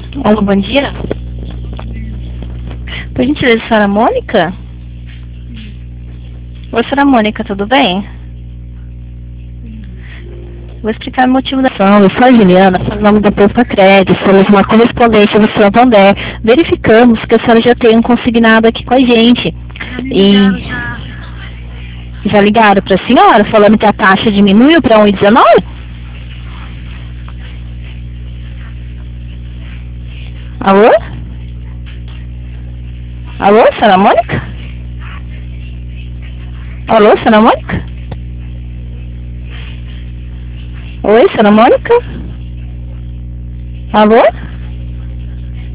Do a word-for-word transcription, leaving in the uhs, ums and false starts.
Olá, bom dia. Por gentileza, senhora Mônica? Oi, senhora Mônica, tudo bem? Vou explicar o motivo da ação. Eu sou a Juliana, falo em nome da Poupa Crédito, somos uma correspondente do Santander. Verificamos que a senhora já tem um consignado aqui com a gente. E já ligaram para a senhora falando que a taxa diminuiu para um vírgula dezenove? Alô? Alô, senhora Mônica? Alô, senhora Mônica? Oi, senhora Mônica? Alô?